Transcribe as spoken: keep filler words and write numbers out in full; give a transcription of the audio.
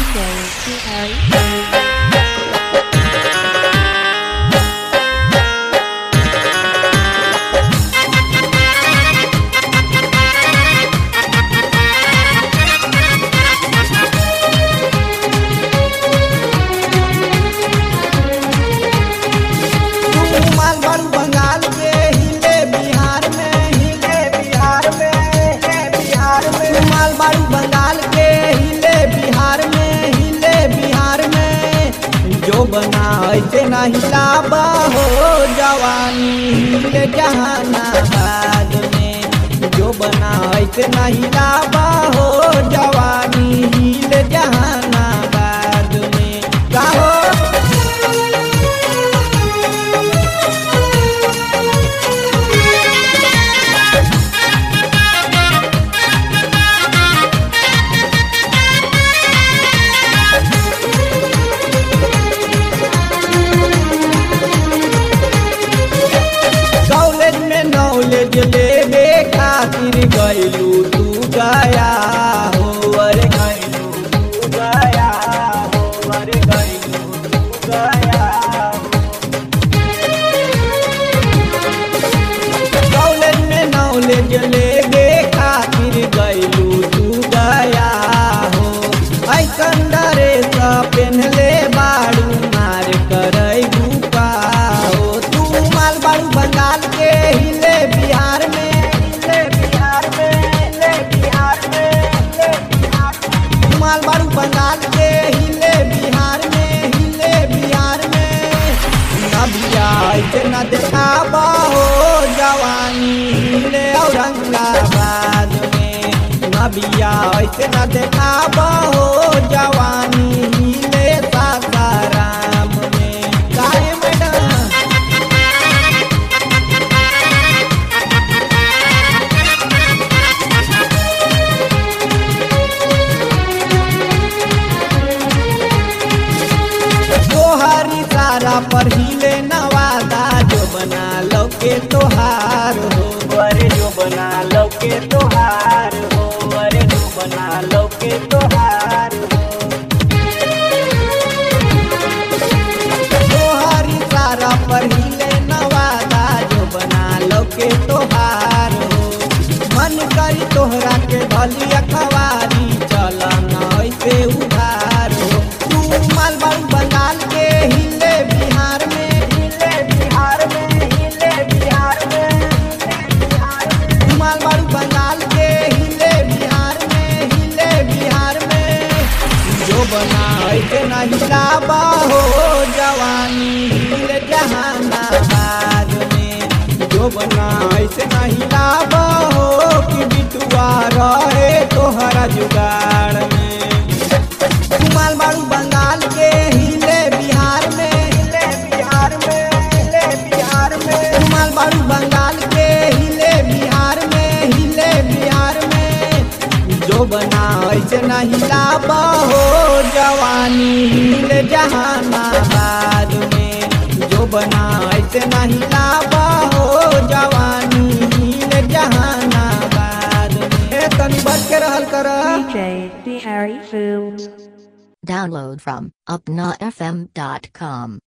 J Harry. जो बनाए नहीं लाबा हो जवानी हिले जहानाबाद में, जो बनाए नहीं लाबा हो जवानी हिले जहानाबाद में। कहो नॉलेज लेबे खातिर गइलू तू गया हो, अरे गइलू तू गया हो, अरे गइलू तू गया हो। कॉलेज में नॉलेज लेबे खातिर गइलू तू गया हो, ऐसन ड्रेस पेन्हले बाड़ू मार करई भूपा हो। तू माल बाड़ू बंगाल के हिले बिहार में, हिले बिहार में, हिले बिहार में, हिले बिहार में। माल बाड़ू बंगाल के हिले बिहार में, हिले बिहार में। नबिया ऐसे न देखाबा हो जवानी हिले औरंगाबाद में, नबिया ऐसे न देखाबा हो जवानी हिले सासाराम में। काहे मैडम तोहारी सारा पर हिले नवादा, जो बना लो के तोहार हो, अरे जो बना लो के तोहार हो, अरे जो बना लो के तोहार हो। तोहारी सारा पर हिले नवादा, जो बना लो के तोहार हो। मन करी तोहरा के भली अखबारी चल ऐसे उधार हो। तू माल बाड़ू बंगाल के हिले बिहार में, हिले बिहार में, हिले बिहार में, हिले बिहार में। माल बाड़ू बंगाल के हिले बिहार में, हिले बिहार में। जो बनाए के नहीं लाबा हो जवानी हिले जहानाबाद में, जो बनाए से नहीं लाबा हो कि बिटुआ रहे तोहरा जुगाड़ में। माल बाड़ू बंगाल के हिले बिहार में, हिले बिहार में, हिले बिहार में। माल बाड़ू बंगाल के हिले बिहार में, हिले बिहार में। जो बनाए से नहीं लाबा हो जवानी हिले जहानाबाद में, जो बनाए से नहीं लाबा हो जवानी हिले जहानाबाद में। तनी बच के रहल कर। D J Harry Films. Download from upnotfm dot com.